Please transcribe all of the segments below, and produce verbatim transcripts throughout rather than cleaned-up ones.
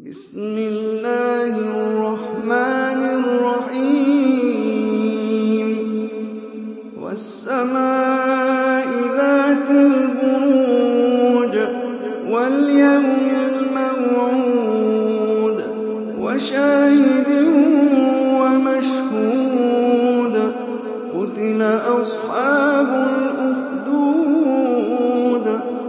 بسم الله الرحمن الرحيم والسماء ذات البروج واليوم الموعود وشاهد ومشهود قتل أصحاب الأخدود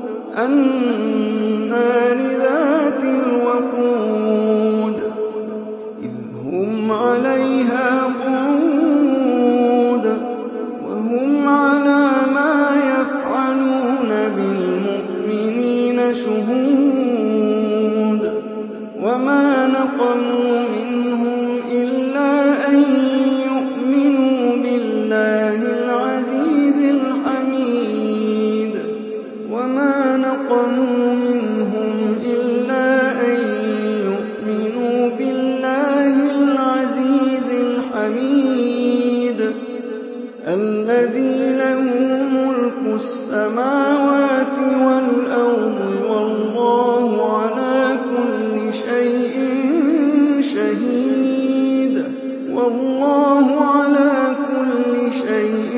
النار ذات الوقود إذ هم عليها قعود وهم على ما يفعلون بالمؤمنين شهود وما نقموا منهم إلا أن يؤمنوا بالله العزيز الحميد وما نقموا منهم إلا أن يؤمنوا بالله العزيز الحميد الذي له ملك السماوات والأرض والله على كل شيء شهيد والله على كل شيء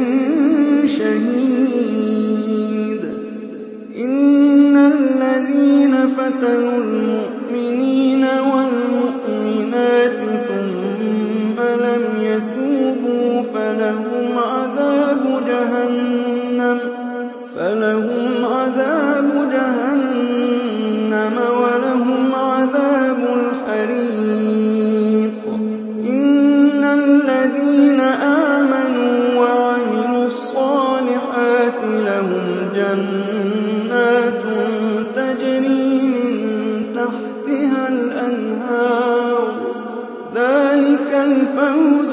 شهيد إن الذين فتنوا المؤمنين والمؤمنات ثم لم يتوبوا فلهم عذاب جهنم فلهم عذاب جهنم ولهم عذاب الحريق إن الذين آمنوا وعملوا الصالحات لهم جنات تجري من تحتها الأنهار ذلك الفوز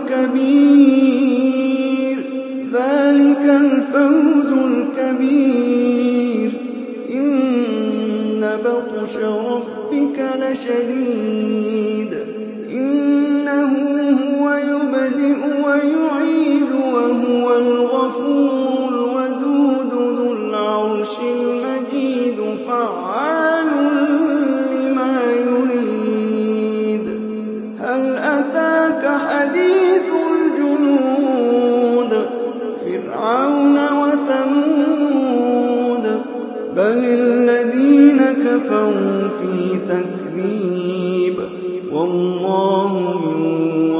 الكبير ذلك الفوز الكبير إن بطش ربك لشديد إنه هو يبدئ ويعيد وهو الغفور الودود ذو العرش المجيد فعال لما يريد هل أتاك حديث الجنود فرعون وثمود بل الذين كفروا في تكذيب والله من